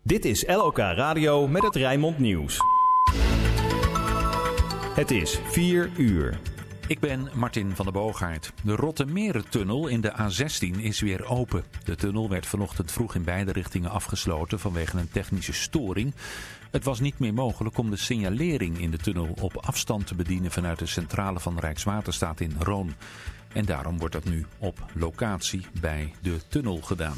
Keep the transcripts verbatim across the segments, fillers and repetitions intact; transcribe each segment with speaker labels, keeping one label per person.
Speaker 1: Dit is L O K Radio met het Rijnmond Nieuws. Het is vier uur.
Speaker 2: Ik ben Martin van der Boogaard. De Rottemerentunnel in de A zestien is weer open. De tunnel werd vanochtend vroeg in beide richtingen afgesloten vanwege een technische storing. Het was niet meer mogelijk om de signalering in de tunnel op afstand te bedienen vanuit de centrale van Rijkswaterstaat in Roon. En daarom wordt dat nu op locatie bij de tunnel gedaan.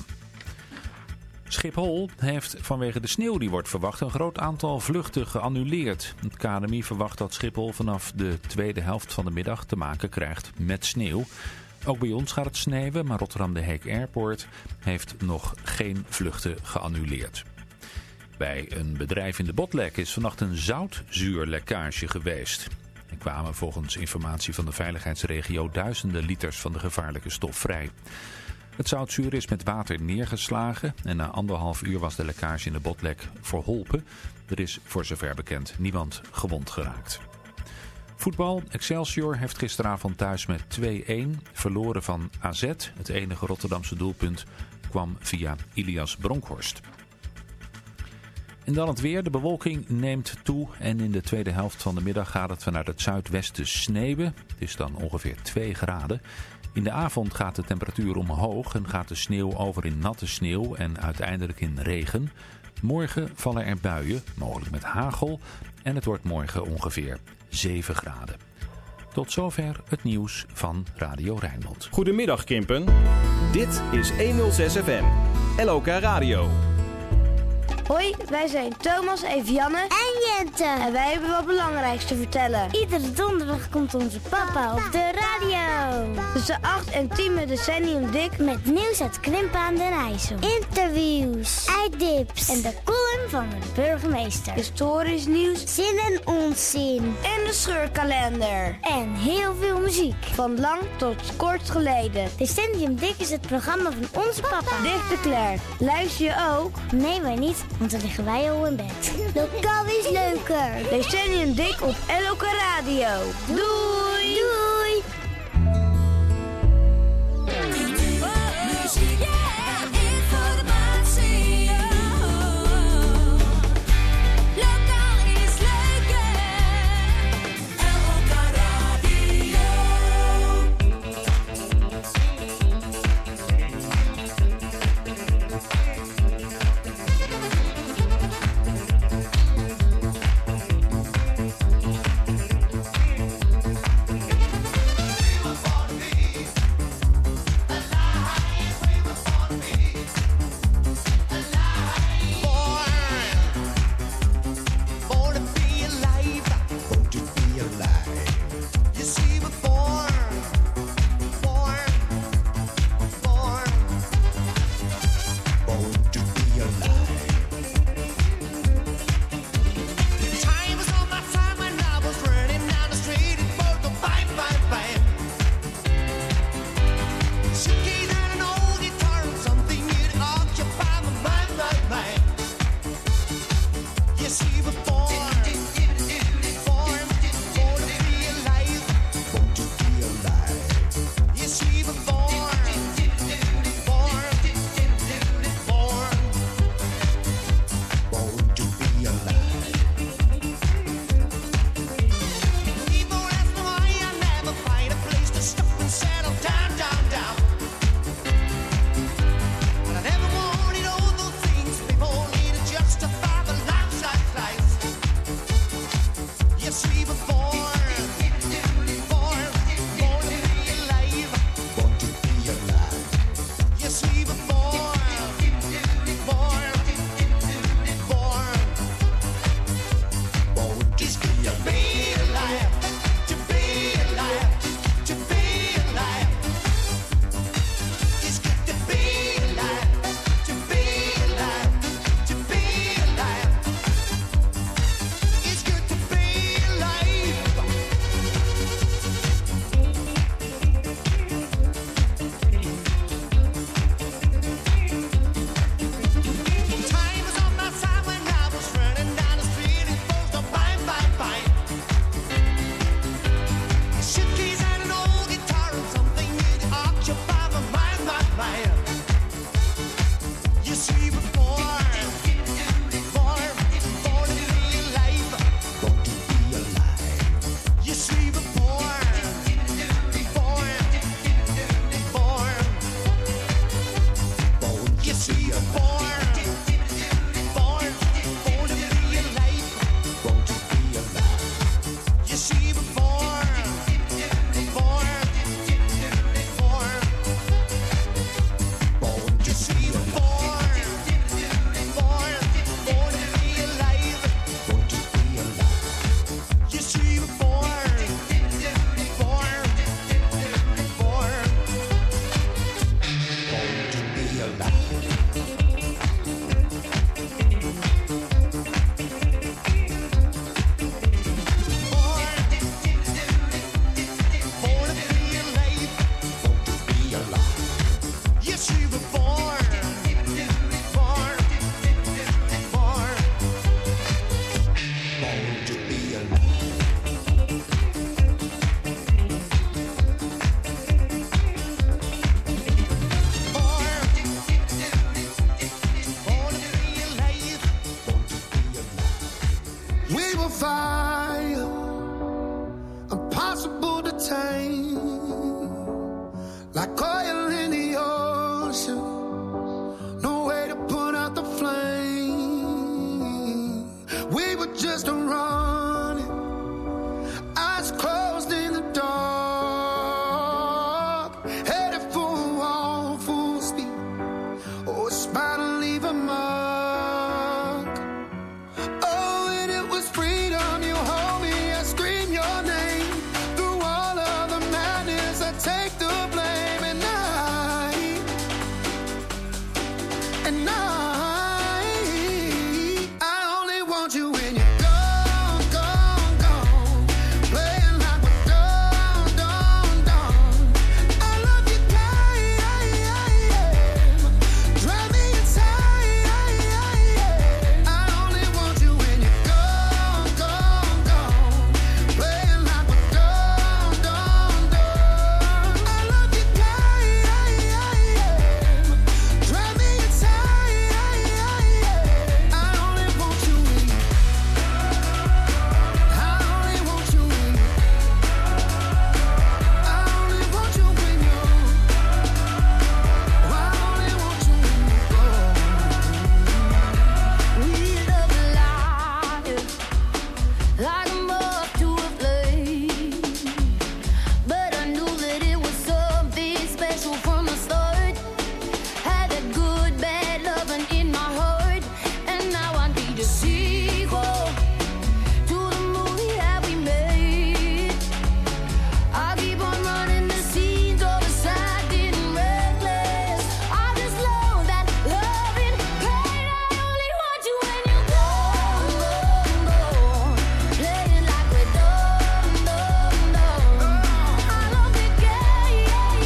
Speaker 2: Schiphol heeft vanwege de sneeuw die wordt verwacht een groot aantal vluchten geannuleerd. Het K N M I verwacht dat Schiphol vanaf de tweede helft van de middag te maken krijgt met sneeuw. Ook bij ons gaat het sneeuwen, maar Rotterdam de Heek Airport heeft nog geen vluchten geannuleerd. Bij een bedrijf in de Botlek is vannacht een zoutzuurlekkage geweest. Er kwamen volgens informatie van de veiligheidsregio duizenden liters van de gevaarlijke stof vrij. Het zoutzuur is met water neergeslagen en na anderhalf uur was de lekkage in de Botlek verholpen. Er is voor zover bekend niemand gewond geraakt. Voetbal. Excelsior heeft gisteravond thuis met twee-een verloren van A Z. Het enige Rotterdamse doelpunt kwam via Ilias Bronkhorst. En dan het weer. De bewolking neemt toe en in de tweede helft van de middag gaat het vanuit het zuidwesten sneeuwen. Het is dan ongeveer twee graden. In de avond gaat de temperatuur omhoog en gaat de sneeuw over in natte sneeuw en uiteindelijk in regen. Morgen vallen er buien, mogelijk met hagel, en het wordt morgen ongeveer zeven graden. Tot zover het nieuws van Radio Rijnmond.
Speaker 1: Goedemiddag Kimpen. Dit is honderdzes F M, L O K Radio.
Speaker 3: Hoi, wij zijn Thomas, Evianne
Speaker 4: en Jente.
Speaker 3: En wij hebben wat belangrijks te vertellen.
Speaker 4: Iedere donderdag komt onze papa op de radio.
Speaker 3: Tussen acht en tien met Decennium Dick.
Speaker 4: Met nieuws uit Krimpen aan den IJssel. Interviews, uitdips en de column van de burgemeester.
Speaker 3: Historisch nieuws,
Speaker 4: zin en onzin.
Speaker 3: En de scheurkalender.
Speaker 4: En heel veel muziek.
Speaker 3: Van lang tot kort geleden.
Speaker 4: Decennium Dick is het programma van onze papa.
Speaker 3: Dick de Klerk. Luister je ook?
Speaker 4: Nee, wij niet. Want dan liggen wij al in bed. Lokaal is leuker.
Speaker 3: Decennium Dick op L O K Radio. Doei!
Speaker 4: Doei!
Speaker 5: Muziek en informatie. Lokaal is leuker. L O K Radio.
Speaker 6: fire, impossible to tame, like oil in the ocean, no way to put out the flame. We were just running, eyes closed in the dark, headed for a wall full speed. Oh, it's bound to leave a mark. Oh, and it was freedom. You hold me, I scream your name. Through all of the madness, I take the blame. And I, and I, I only want you when you're gone, gone, gone. Playing like we're done, done, done. I love you, guy. Drive me inside. I only want you when you're gone, gone, gone. Playing like we're done, done, done. I love you, guy. Drive me inside. I only want you when you. I only want you when you. I only want you when you. I only want you when you go.
Speaker 5: We love life like a moth to a flame, but I knew that it was something special from the start. Had that good, bad loving in my heart, and now I need a sequel to the movie that we made. I keep on running the scenes of the sad and reckless. I just love that loving pain. I only want you when you're gone, gone, gone. Playing like we're done, done, done. I love the game,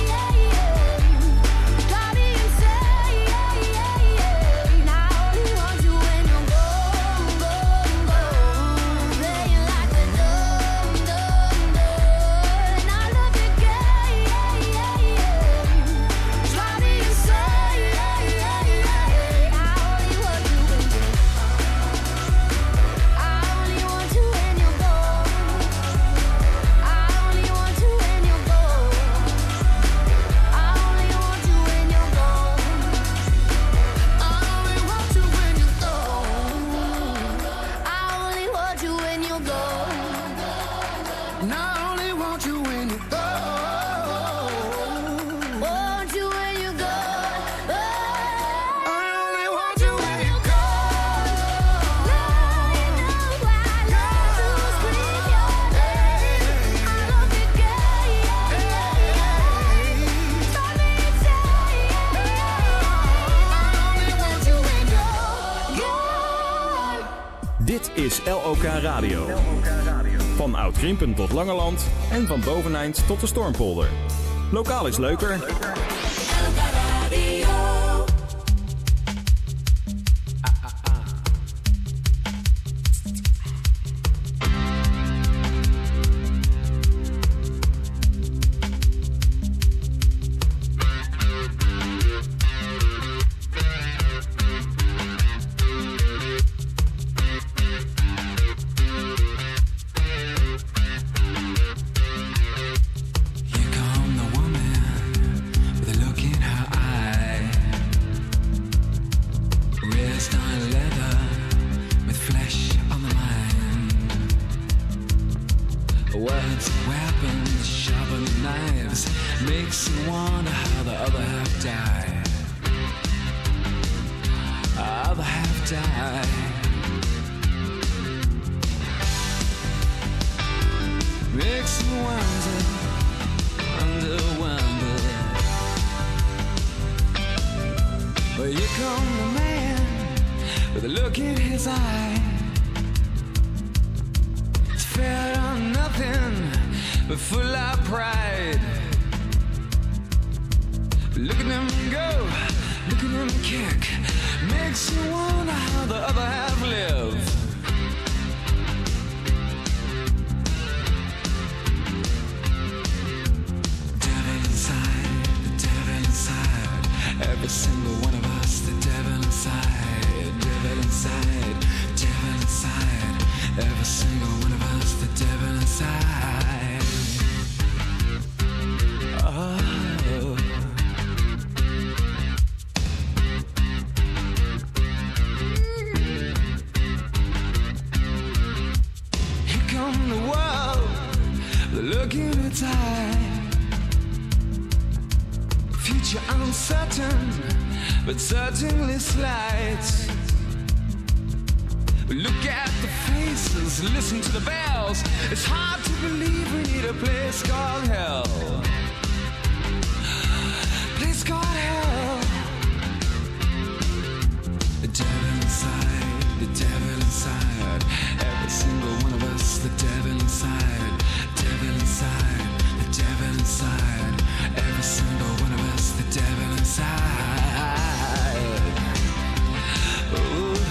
Speaker 5: got me insane. I only want you when you're gone, gone, gone. Playing like we're done, done, done. I love the game, got me insane. I only want you when you're. I only want you when you're gone. I only want you when you're gone. I only want you when you're gone.
Speaker 6: I only want you when you're gone.
Speaker 5: I only want you when you're gone.
Speaker 6: And I only want you when you're gone.
Speaker 5: Want you when you're gone.
Speaker 6: I only want you when you're gone.
Speaker 5: I know I love to scream your name. I love the game. Got me insane. I only want you when you're gone.
Speaker 1: Dit is L O K Radio. Van Oud-Grimpen tot Langeland en van Boveneind tot de Stormpolder. Lokaal is leuker.
Speaker 7: Here come the woman with a look in her eye. Wrist on leather with flesh on the mind. Words, weapons, sharpened knives makes you wonder how the other half died. Other half died. Makes you wonder, wonder, wonder. But here come the man with a look in his eye. It's fed on nothing but full of pride. Look at him go, look at him kick. Makes you wonder how the other half live. Devil inside, the devil inside. Every single one of us, the devil inside. Devil inside, devil inside. Every single tide. Future uncertain, but certainly slight. Look at the faces, listen to the bells. It's hard to believe we need a place called hell. Place called hell. The devil inside, the devil inside. Every single one of us, the devil inside. Devil inside, the devil inside. Every single one of us, the devil inside. Ooh.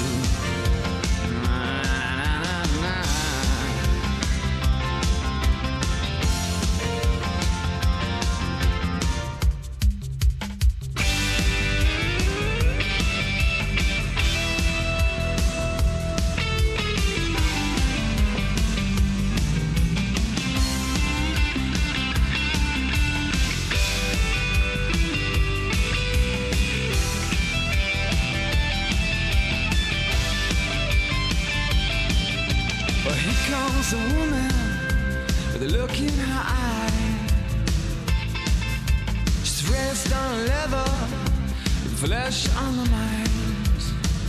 Speaker 7: A woman with a look in her eye. She's raised on leather, flesh on the mind.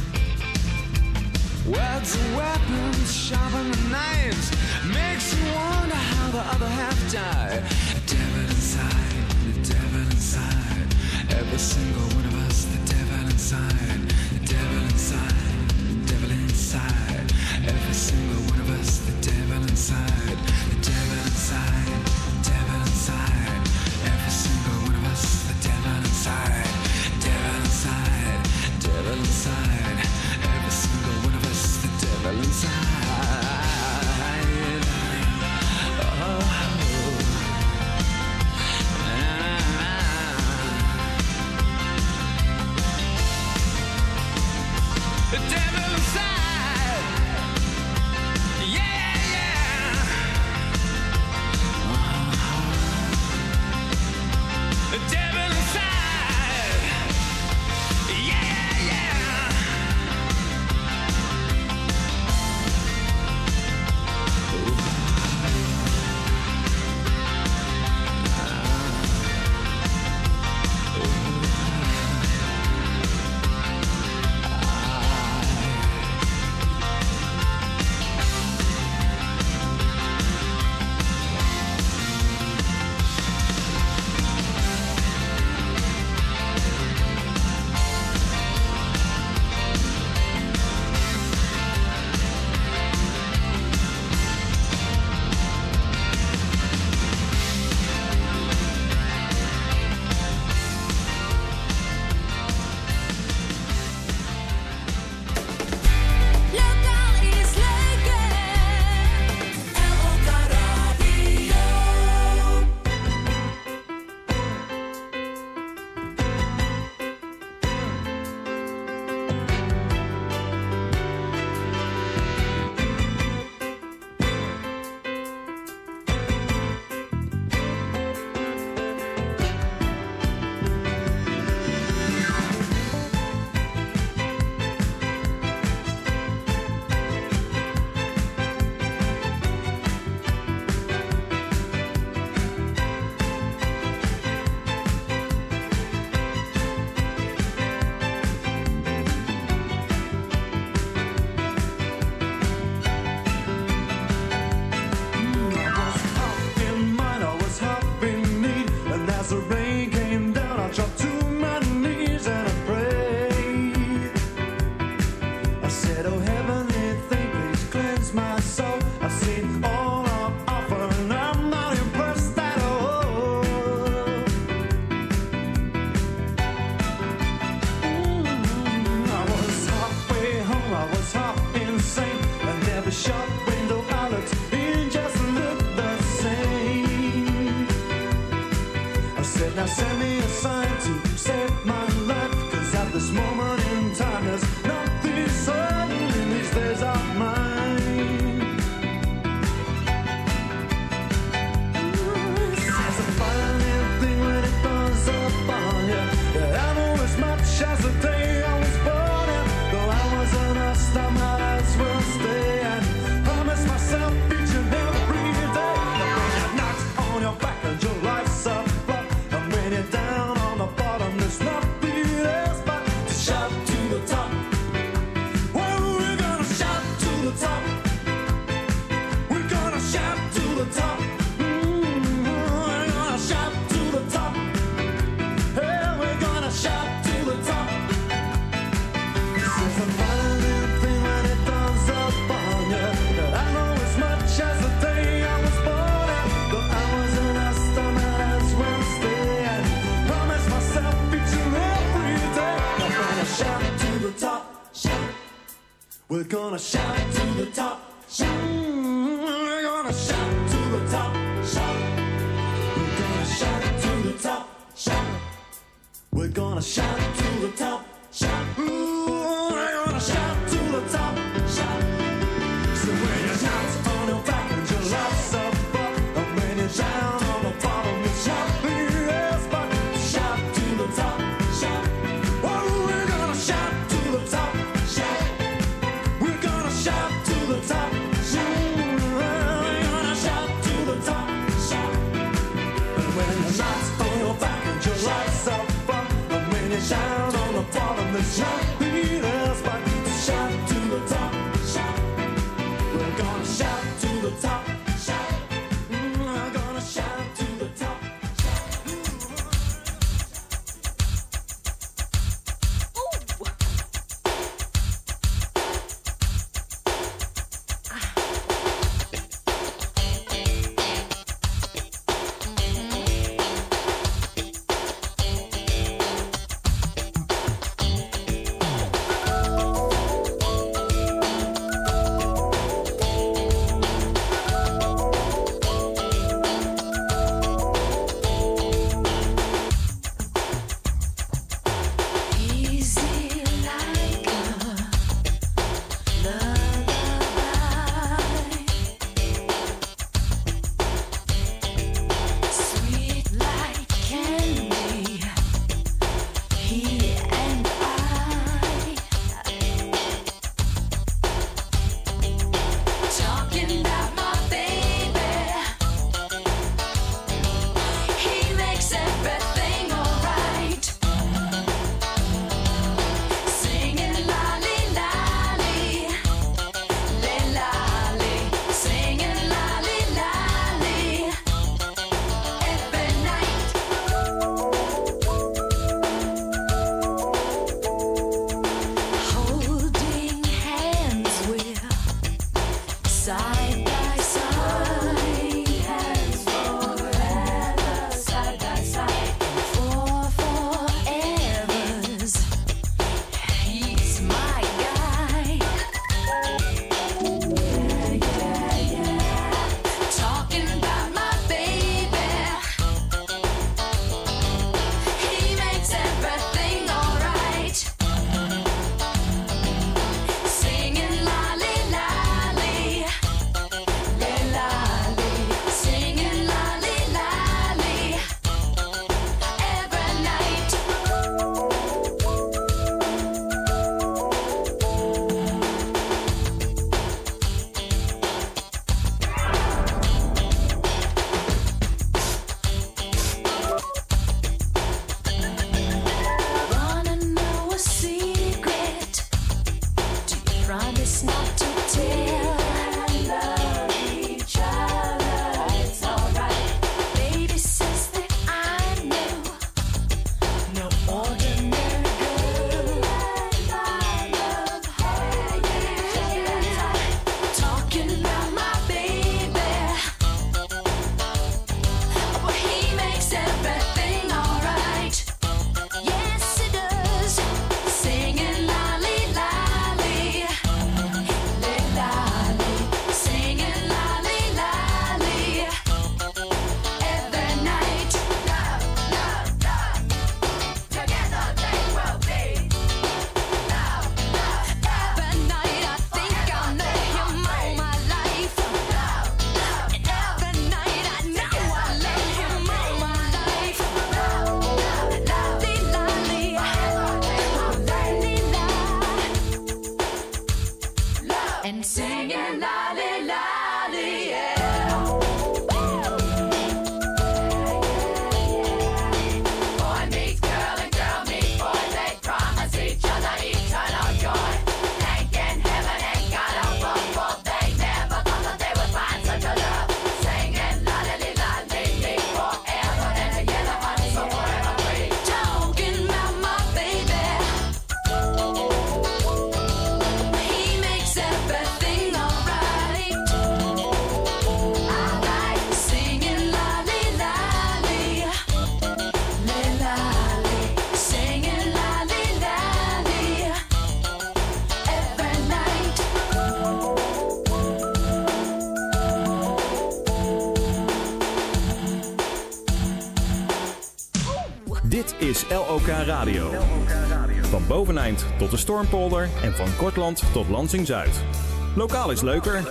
Speaker 7: Words and weapons, sharpen the knives. Makes you wonder how the other half died. The devil inside, the devil inside. Every single one of us, the devil inside. The devil inside, the devil inside. Every single one of us, the devil inside, the devil inside, devil inside. Every single one of us, the devil inside, devil inside, devil inside. Every single one of us, the devil inside. Oh. The devil inside. The devil inside. Yeah, yeah. We're gonna shout to the top, shout. We're gonna shout to the top, shout. We're gonna shout to the top, shout. We're gonna shout to the top, shout. Ooh, we're gonna shout to the top, shout. So when you shout on your back and your love's up, and when you shout on the bottom, you shout. Yes, but shout to the top, shout. Oh, we're gonna shout to the top, shout. We're gonna shout to the top, shout. We're gonna shout to the top, shout. And when you shout on your back and your love's up, and when you shout on the bottom, you shout. Yes, but shout to the top, shout. We're gonna shout to the top, shout. We're gonna shout to the top,
Speaker 1: is L O K Radio. Van Boveneind tot de Stormpolder en van Kortland tot Lansing-Zuid. Lokaal is leuker.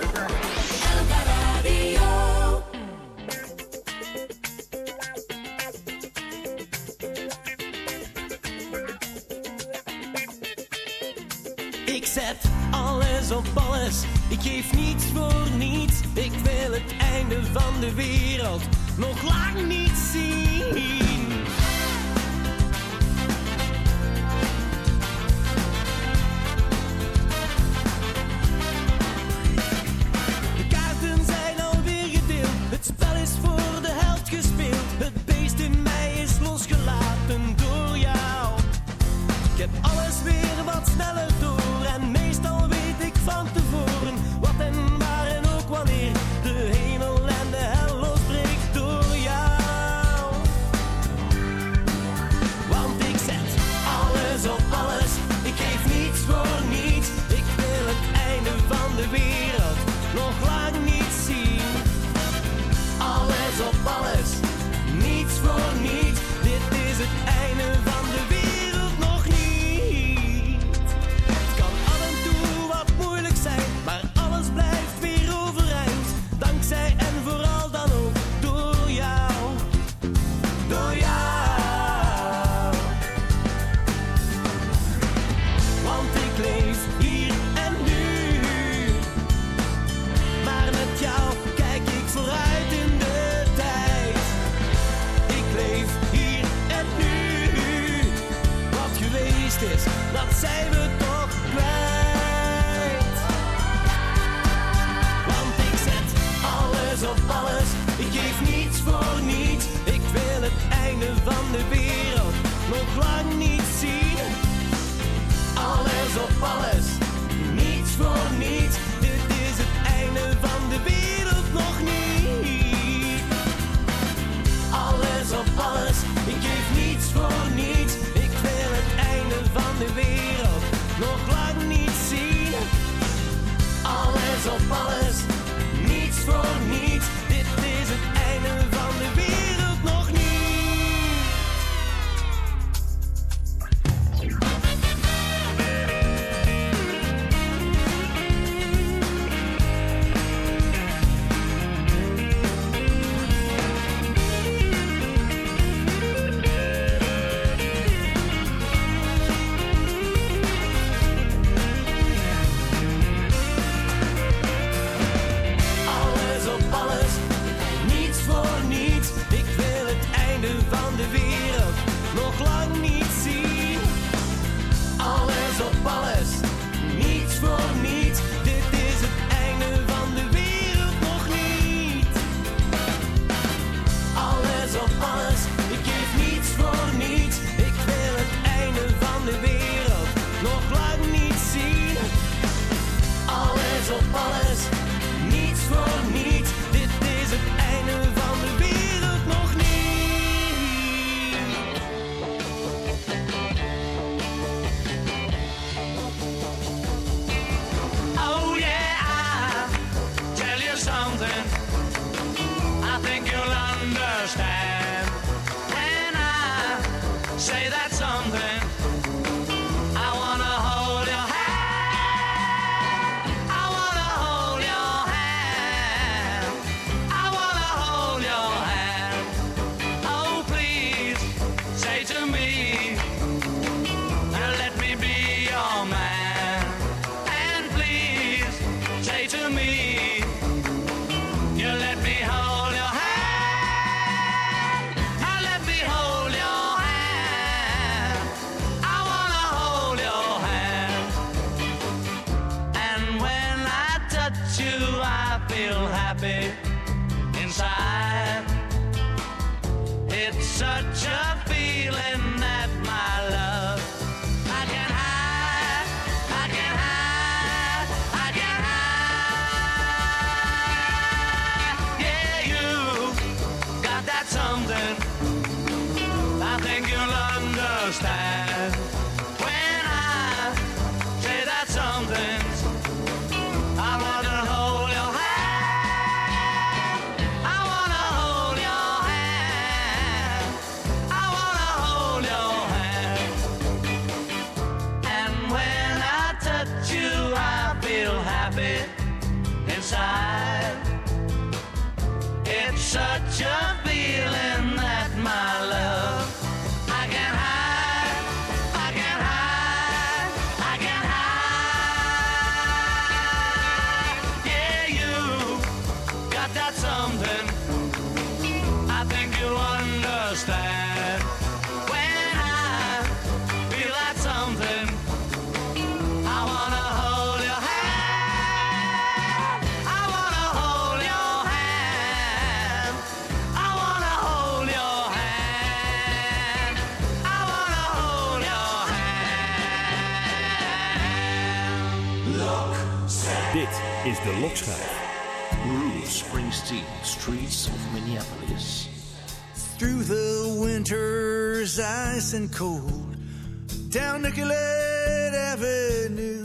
Speaker 8: Ik zet alles op alles, ik geef niets voor niets. Ik wil het einde van de wereld nog lang niet zien. De kaarten zijn alweer gedeeld, het spel is voor de helft gespeeld. Het beest in mij is losgelaten door jou. Ik heb alles weer wat sneller door. En meestal weet ik van tevoren wat en waar en ook wanneer de hemel en de hel losbreekt door jou. Want ik zet alles op alles, ik geef niets voor niets. Ik wil het einde van de wereld nog lang niet zien. Alles op alles, niets voor niets. Dit is het einde van de wereld nog niet. Maar alles blijft weer overeind, dankzij en vooral dan ook door jou, door jou. Want ik leef hier en nu, maar met jou kijk ik vooruit in de tijd. Ik leef hier en nu, wat geweest is, dat zijn we toch kwijt. Op alles, ik geef niets voor niets. Ik wil het einde van de wereld nog lang niet zien. Alles op alles, niets voor niets. Dit is het einde van de wereld nog niet. Alles op alles, ik geef niets voor niets. Ik wil het einde van de wereld nog lang niet zien. Alles op alles, niets voor niets. Dit is het einde van de wereld nog niet. Such a feeling that my love I can hide, I can hide, I can hide. Yeah, you got that something I think you'll understand when I say that something. I wanna hold your hand, I wanna hold your hand, I wanna hold
Speaker 1: Dit is de Lokschijf.
Speaker 9: Bruce Springsteen, Streets of Minneapolis.
Speaker 10: Through the winter's ice and cold, down Nicollet Avenue,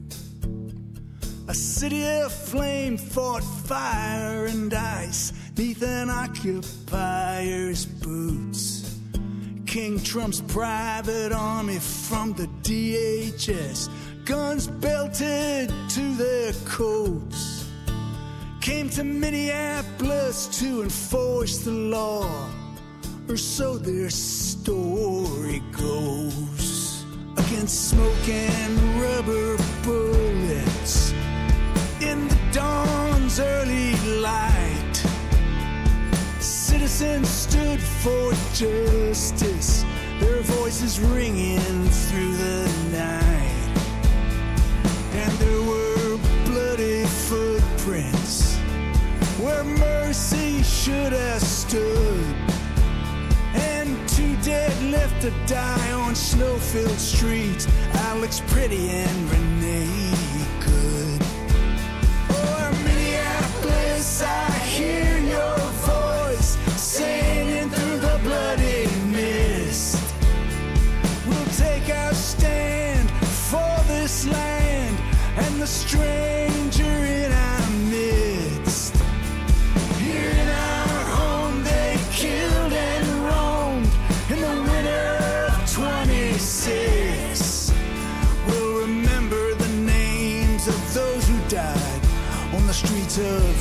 Speaker 10: a city of flame fought fire and ice neath an occupier's boots. King Trump's private army from the D H S, guns belted to their coats, came to Minneapolis to enforce the law, or so their story goes. Against smoke and rubber bullets in the dawn's early light, citizens stood for justice, their voices ringing through the night. And there were bloody footprints where mercy should have stood, and two dead left to die on snow-filled streets, Alex Pretty and Renee Good. Oh, Minneapolis, I hear your voice singing through the bloody mist. We'll take our stand for this land and the stranger in our midst. Here in our home they killed and roamed in the winter of twenty-six. We'll remember the names of those who died on the streets of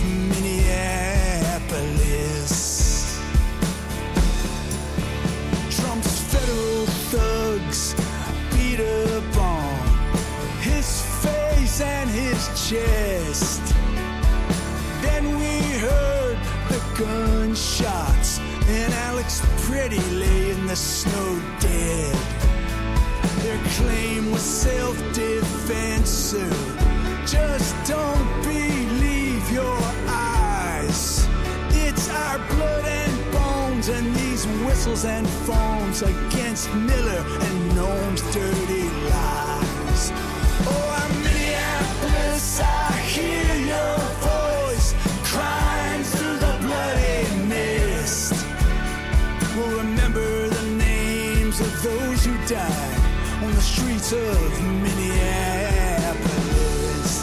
Speaker 10: Minneapolis. Trump's federal thugs beat up on his face and his chest. Then we heard the gunshots and Alex Pretty lay in the snow dead. Their claim was self-defense, sir. Just don't believe your eyes. It's our blood and bones and these whistles and phones against Miller and Noam's dirty lies. Oh, I'm Minneapolis, I hear your voice crying through the bloody mist. We'll remember the names of those who died on the streets of Minneapolis.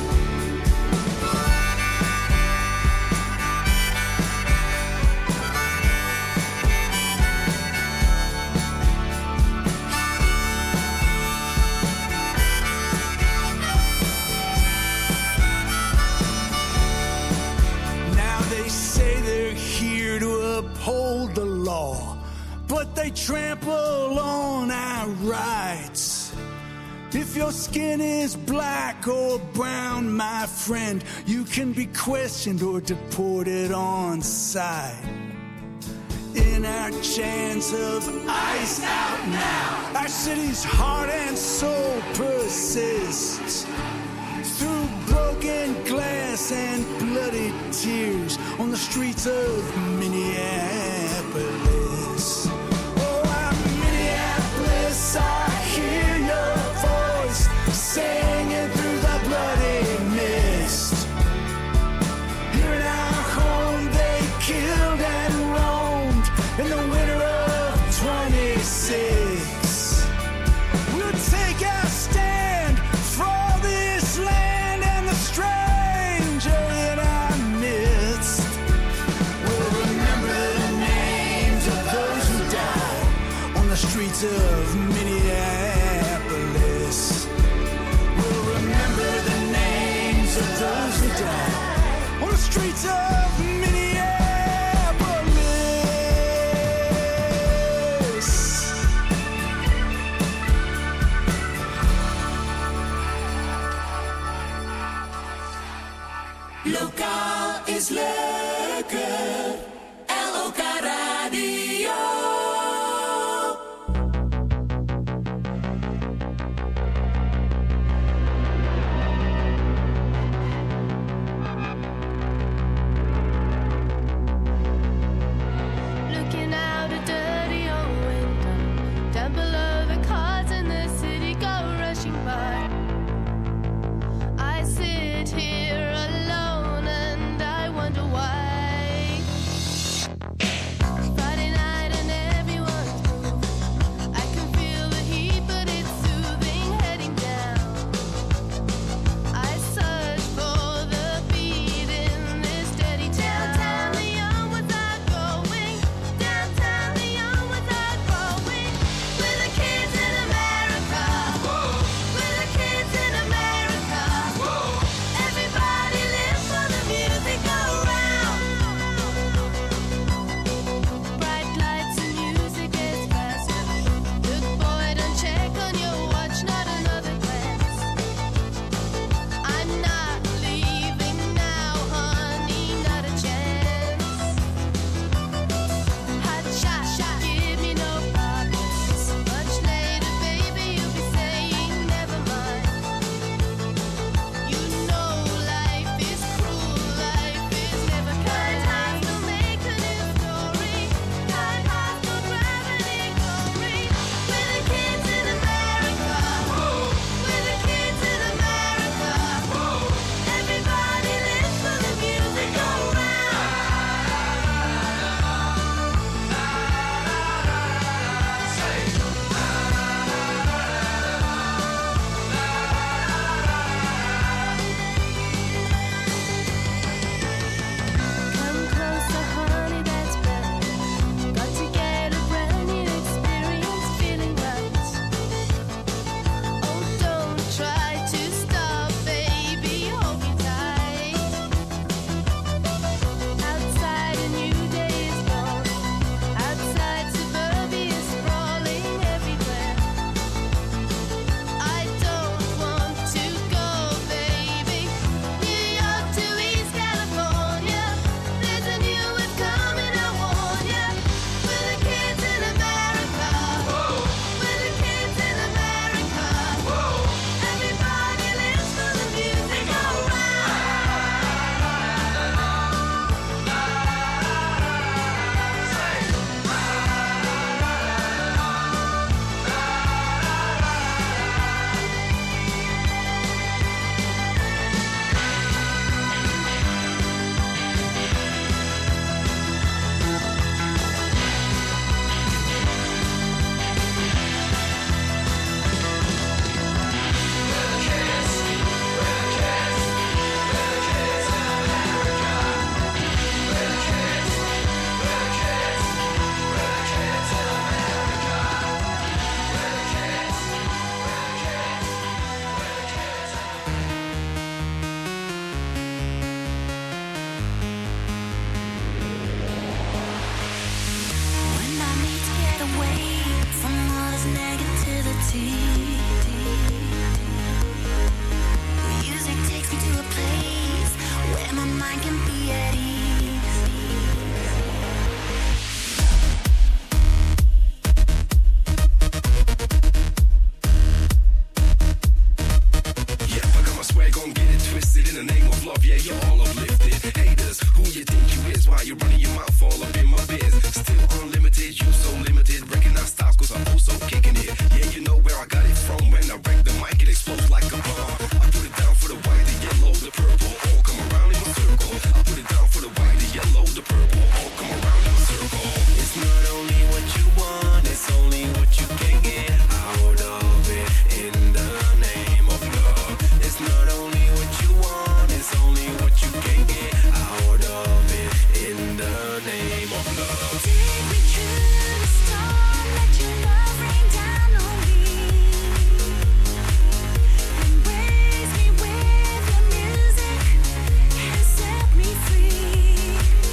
Speaker 10: Uphold the law, but they trample on our rights. If your skin is black or brown, my friend, you can be questioned or deported on sight. In our chance of ice out now, our city's heart and soul persists. Through broken glass and bloody tears on the streets of Minneapolis. Oh, I'm Minneapolis, I hear your voice singing through the bloody mist. Here in our home they killed and roamed in the winter of twenty-six. We'll take our stand for this land and the stranger in our midst. We'll remember the names of those who died on the streets of Minneapolis. We'll remember the names of those who died on the streets of Minneapolis.
Speaker 8: Lokaal is lekker. L O K Radio.
Speaker 5: Looking out a dirty old window, down below the cars in the city go rushing by. I
Speaker 11: why you're running your mouth all up in my biz. Still unlimited, you so limited. Recognize styles cause I'm also kicking it. Yeah, you know where I got it from. When I wreck the mic, it explodes like a bomb. I put it down for the white, the yellow, the purple. All come around in a circle. I put it down for the white, the yellow, the purple. All come around in a circle. It's not only what you want, it's only what you can get out of it. In the name of love. It's not only what you want, it's only what you can get out of it. In the name of love.
Speaker 5: Take me to the storm, let your love rain down on me. Embrace me with your music and set me free.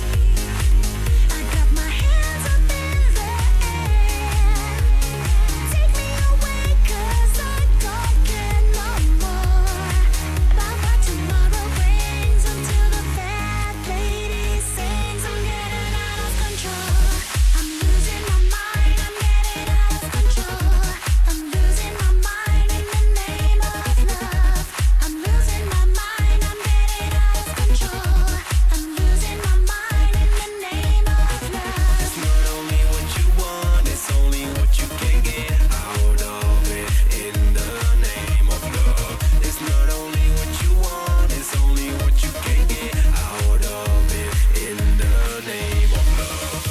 Speaker 5: I got my hands up in the air. Take me away cause I don't care no more about what tomorrow brings until the fat lady sings. I'm getting out of control. I'm losing my mind. I'm getting out of control. I'm losing my mind in the name of love. I'm losing my mind. I'm getting out of control. I'm losing my mind in the name of love.
Speaker 11: It's not only what you want, it's only what you can get out of it. In the name of love. It's not only what you want, it's only what you can get out of it. In the name of love.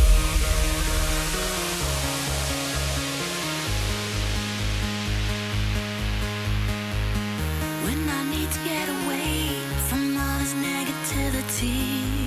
Speaker 5: When I need to get away from all this negativity,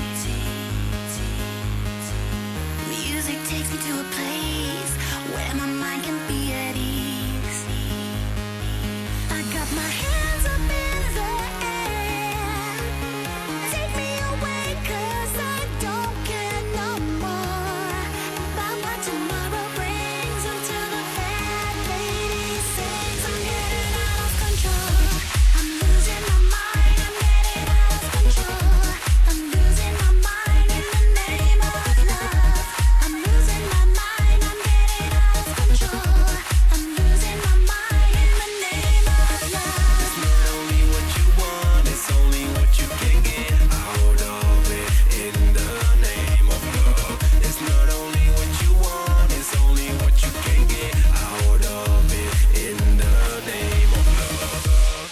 Speaker 5: music takes me to a place where my mind can be at ease. I got my hands up in the air. Take me away cause I don't care no more about what tomorrow brings until the fat lady sings. I'm getting out of control. I'm losing my mind. I'm getting out of control. I'm losing my mind in the name of love. I'm losing my mind. I'm getting out of control. I'm losing my mind in the name of love.
Speaker 11: It's not only what you want, it's only what you can get out of it. In the name of love. It's not only what you want, it's only what you can get out of it. In the name of love.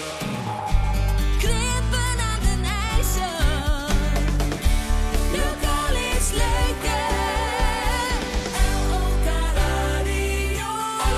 Speaker 5: Klippen aan den IJssel. Lokaal is leuker. L O K Radio.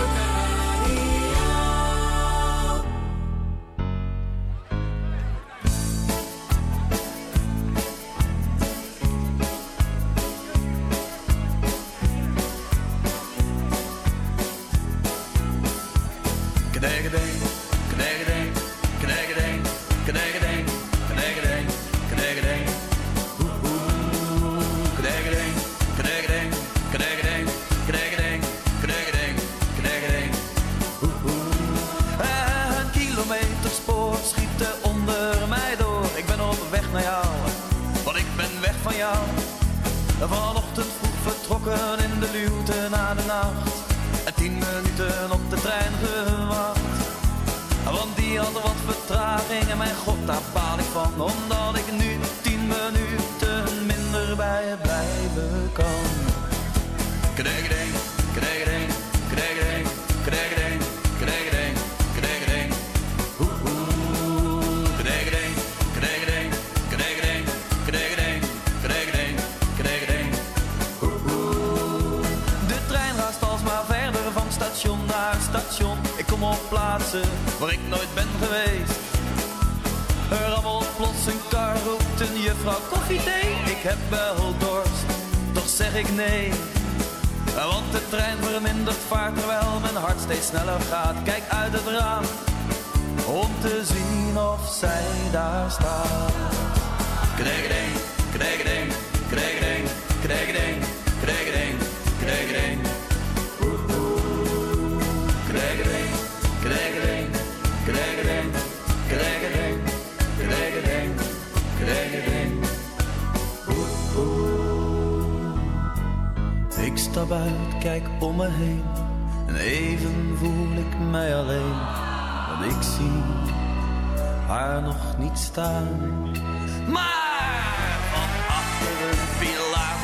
Speaker 11: Knegadeen, knegadeen, knegadeen, knegadeen, knegadeen, knegadeen. Oeh, oeh. Knegadeen, knegadeen, knegadeen, knegadeen, knegadeen, knegadeen. Oeh, oeh.
Speaker 12: Een kilometer spoor schieten onder mij door. Ik ben op weg naar jou, want ik ben weg van jou. Vanochtend vroeg vertrokken in de luwte na de nacht. En tien minuten op de trein gewacht. Want die had wat vertraging en mijn god daar baal ik van. Omdat ik nu tien minuten minder bij je blijven kan.
Speaker 11: Knegadeen, knegadeen, knegadeen, knegadeen, knegadeen, knegadeen. Oeh, oeh. Knegadeen, knegadeen, knegadeen, knegadeen, knegadeen, knegadeen. Oeh, oeh.
Speaker 12: De trein raast alsmaar verder van station naar station. Ik kom op plaatsen waar ik nooit ben geweest. Er rammelt plots een kar, roept een juffrouw koffie, thee. Ik heb wel dorst, toch zeg ik nee. Want de trein vermindert vaart terwijl mijn hart steeds sneller gaat. Kijk uit het raam om te zien of zij daar staat.
Speaker 11: Knegadeen, knegadeen, knegadeen, knegadeen, knegadeen, knegadeen. Oeh, oeh. Knegadeen, knegadeen, knegadeen, knegadeen, knegadeen, knegadeen. Oeh, oeh.
Speaker 12: Ik stap uit, kijk om me heen en even voel ik mij alleen. Want ik zie haar nog niet staan. Maar van achter een pilaar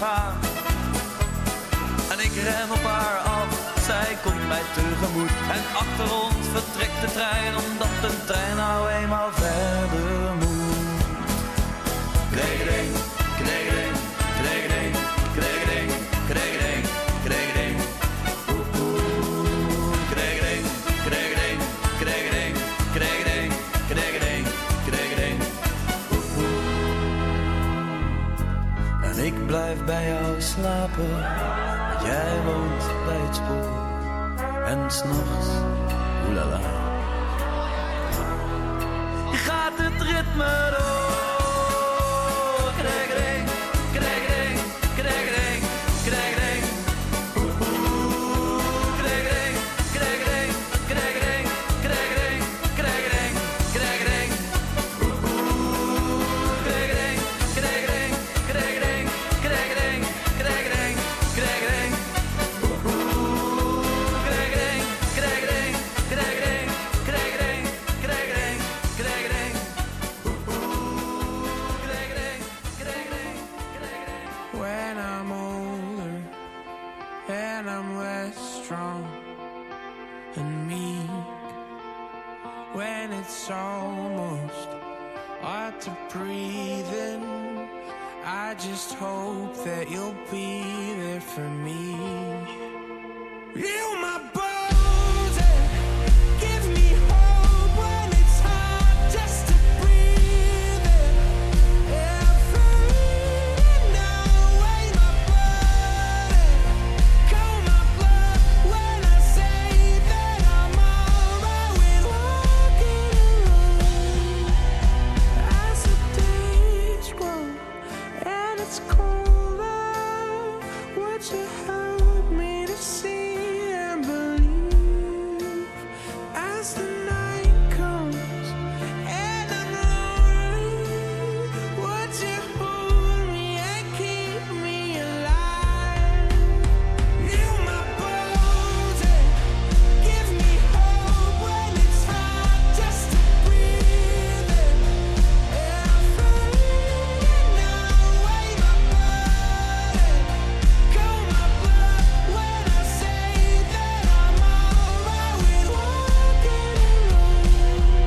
Speaker 12: gaan. En ik ren op haar af, zij komt mij tegemoet. En achter ons vertrekt de trein, omdat de trein nou eenmaal verder moet. Kregeding, kregeding, kregeding, kregeding, kregeding, kregeding. Oeh, oeh, kregeding, kregeding, kregeding, kregeding, kregeding, kregeding. Oeh, oeh. En ik blijf bij jou slapen, want jij woont bij het spoor. En 's nachts, oelala, je gaat het ritme door. Kregeding, kregeding, kregeding, kregeding. Oeh, oeh, kregeding, kregeding, kregeding, kregeding, kregeding, kregeding. Oeh, oeh, kregeding, kregeding, kregeding, kregeding, kregeding, kregeding. Oeh, oeh, kregeding, kregeding, kregeding, kregeding, kregeding, kregeding.
Speaker 13: When I'm older and I'm less strong and meek, when it's almost hard to breathe in, I just hope that you'll be there for me. You my bones and give me hope when it's hard just to breathe in. Every now way my blood and cold my blood when I say that I'm alright with walking alone. As the days grow and it's colder, would you help me to see and believe? As the night comes and I'm lonely, would you hold me and keep me alive? You my bones and give me hope when it's hard just to breathe in. Every now way my blood and cold my blood when I say that I'm alright with walking alone.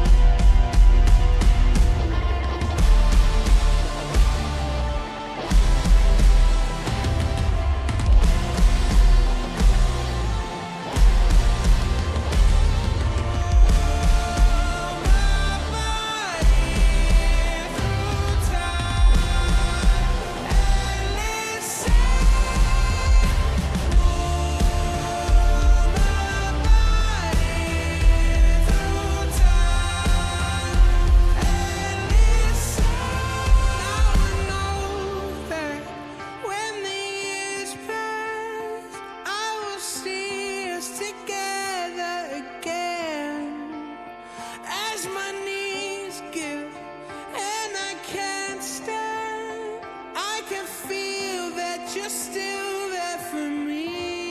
Speaker 13: When the years pass, I will see us together again. As my knees give and I can't stand, I can feel that you're still there for me.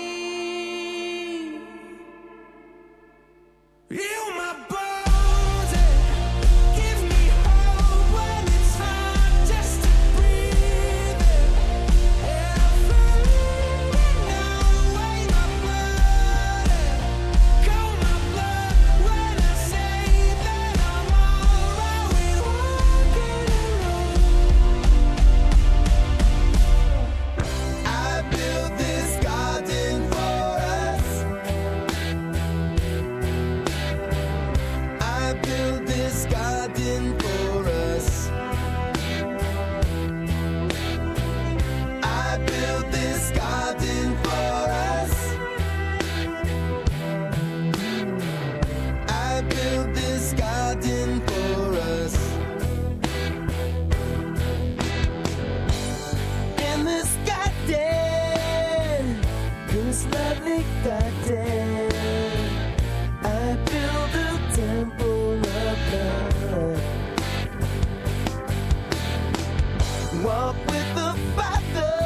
Speaker 13: You my bones and give me hope when it's hard just to breathe in. Every now way my blood and cold my blood when I say that I'm alright with walking alone.
Speaker 6: I built this garden for us. I built this garden for us. I built this garden for us. I built this garden for us. In this garden, this lovely garden, I built a temple of love. Walk with the Father,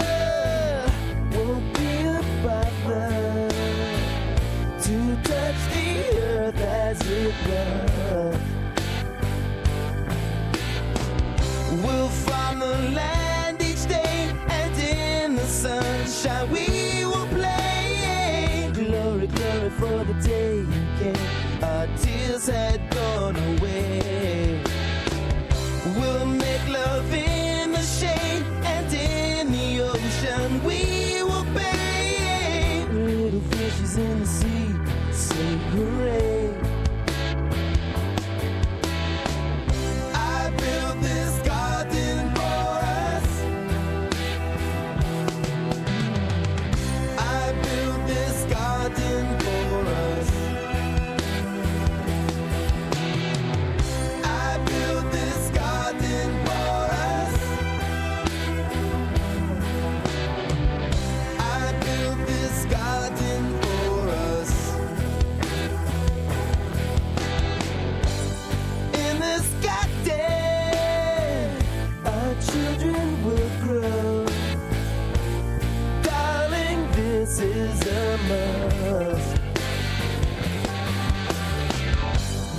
Speaker 6: won't be a bother to touch the earth as it was. We'll farm the land each day and in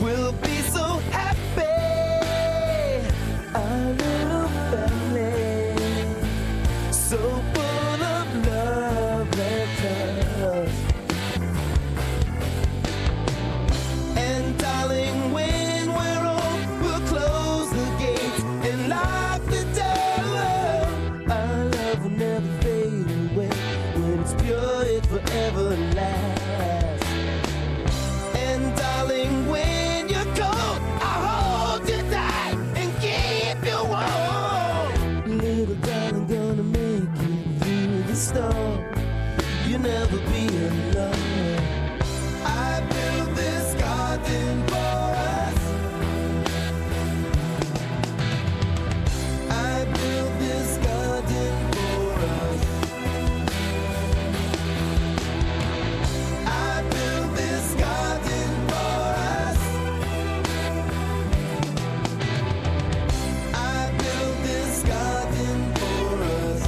Speaker 8: we'll be so happy. Our little family, so full of love and trust. And darling, when we're old, we'll close the gates and lock the door. Our love will never fade away. When it's pure, it forever lasts. And darling, when you're cold, I'll hold you tight and keep you warm. Little darling, gonna make it through the storm. You'll never be alone. I built this garden for us. I built this garden for us. I built this garden for us. I built this garden for us.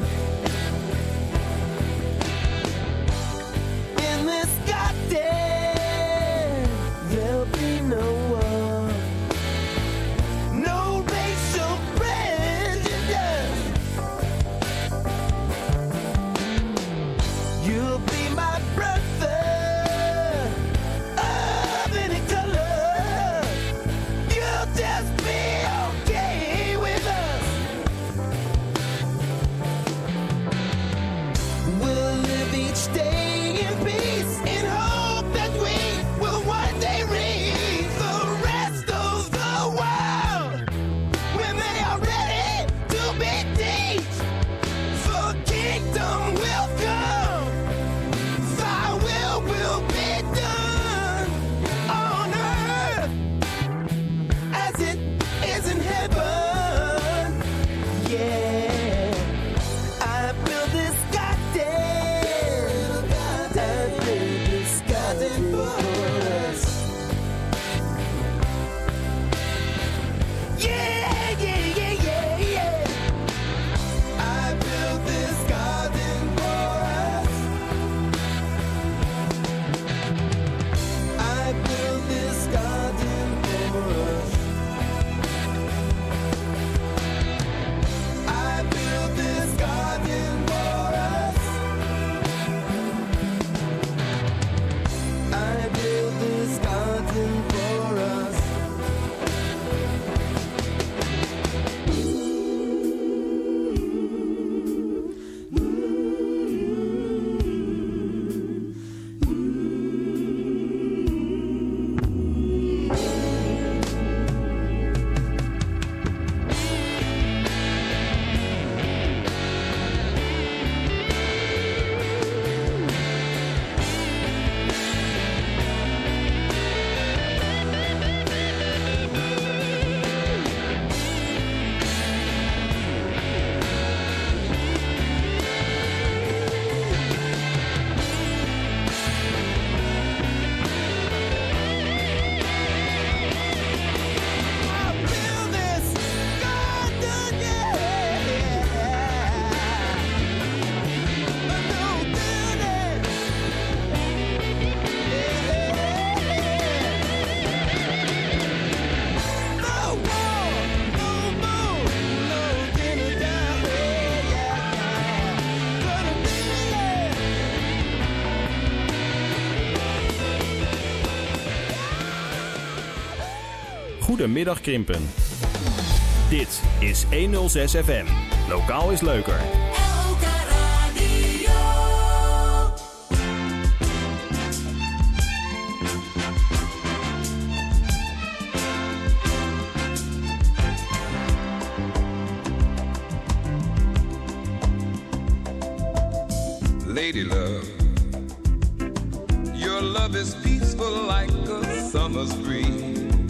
Speaker 8: In this garden, there'll be no war, no racial prejudice. You'll be my brother of any color. You'll just be okay with us. We'll live each day in peace, in hope that we will one day reach the rest of the world when they are ready to be teach. The kingdom will come, thy will will be done on earth as it is in heaven. Yeah, I built this garden. I built this garden for us. Yeah, yeah, yeah, yeah, yeah. I built this garden for us. I built this garden for us. I built this garden for us. I built this garden for us.
Speaker 1: Goedemiddag Krimpen. Dit is honderdzes F M. Lokaal is leuker.
Speaker 14: Lady love, your love is peaceful like a summer's breeze.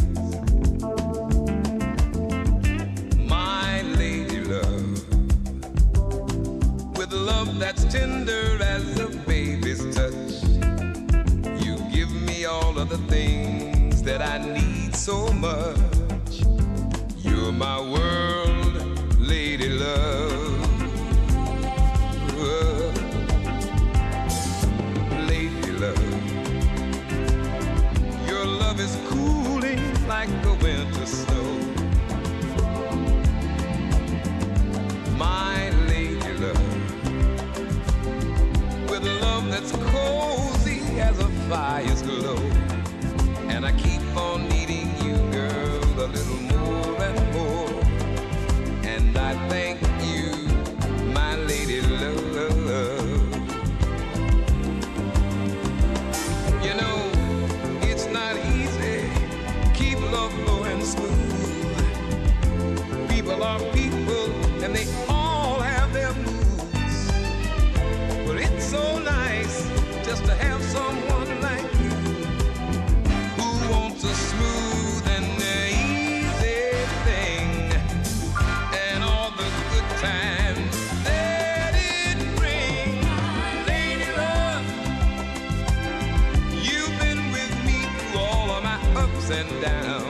Speaker 14: My lady love, with love that's tender as a baby's touch, you give me all of the things that I need so much. You're my world, lady love. Lady love, your love is cool like the winter snow. My lady love, with love that's cozy as a fire's glow. And I keep on needing you, girl, a little more and more. And I thank you, my lady love. You know, it's not easy, keep love flowing smooth. People are people, and they all have their moods. But it's so nice just to have someone like you who wants a smooth and easy thing, and all the good times that it brings. Lady love, you've been with me through all of my ups and downs.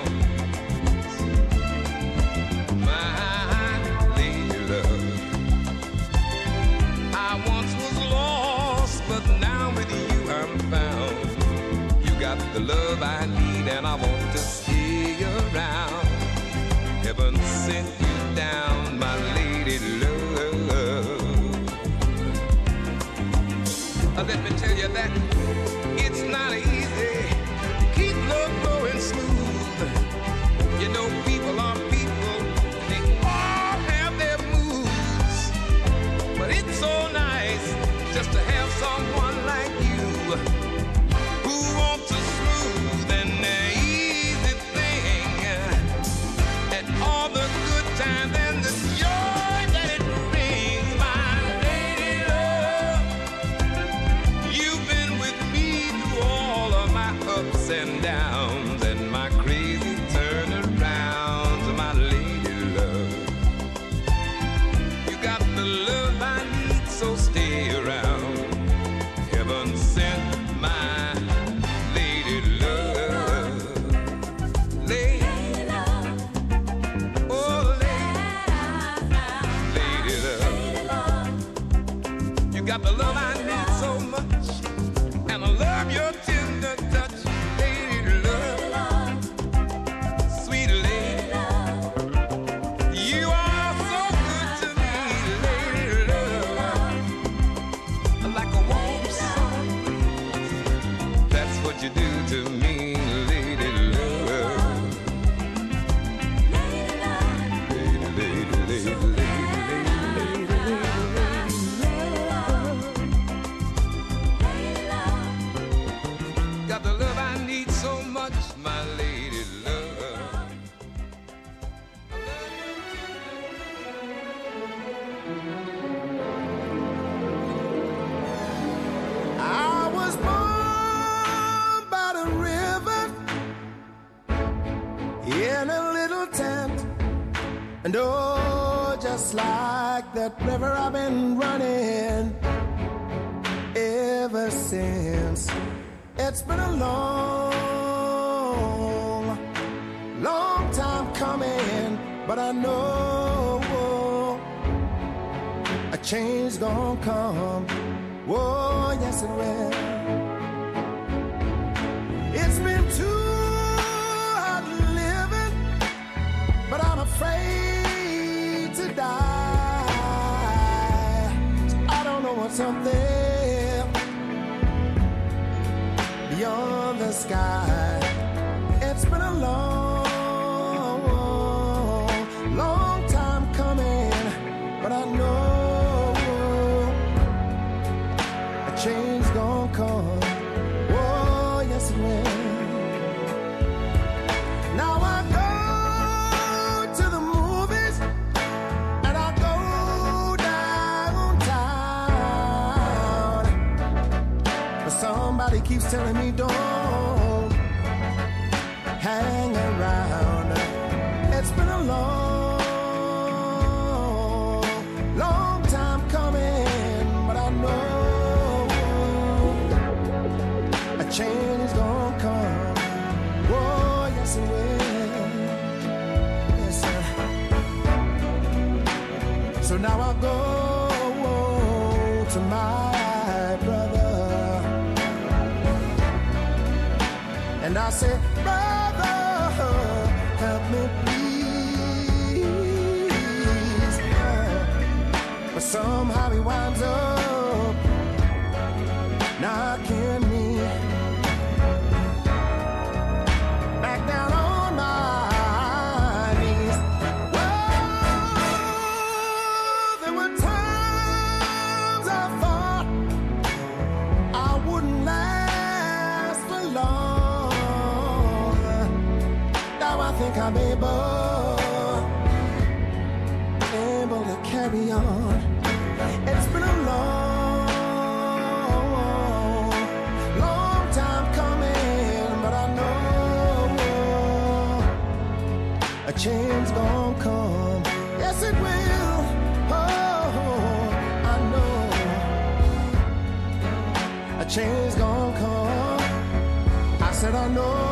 Speaker 14: The love I need, and I want to stay around. Heaven sent you down, my lady love. Uh, let me tell you that it's not easy. Keep love going smooth. You know, people are people, they all have their moods. But it's so nice just to have someone like you who wants to and the joy that it brings, my lady love. You've been with me through all of my ups and downs and my crazy turnarounds, my lady love. You got the love I need, so stay around. Heaven sent my lady love. Lady got the love I need so much, and I love your tender touch, lady love, sweet lady love. You are so good to me, lady love, like a warm sun. That's what you do to me, lady love. Lady, lady, lady, lady. And oh, just like that river I've been running ever since. It's been a long, long time coming, but I know a change gonna come. Oh, yes it will. It's been too hard living, but I'm afraid to die. So I don't know what's up there beyond the sky. It's been a long, long time coming, but I know a change gonna come. Oh, yes it will. Now I go to the movies and I go downtown, but somebody keeps telling me don't hang around. It's been a long, long time coming, but I know a change is gonna come. Oh, yes it will. Yes, sir. So now I go to my brother and I say, brother,
Speaker 6: help me please. But somehow he winds up knocking me back down on my knees. Well, there were times I thought I wouldn't last for long. Now I think I'm able, able to carry on. It's been a long, long time coming, but I know a change gon' come. Yes, it will. Oh, I know a change gon' come. I said I know.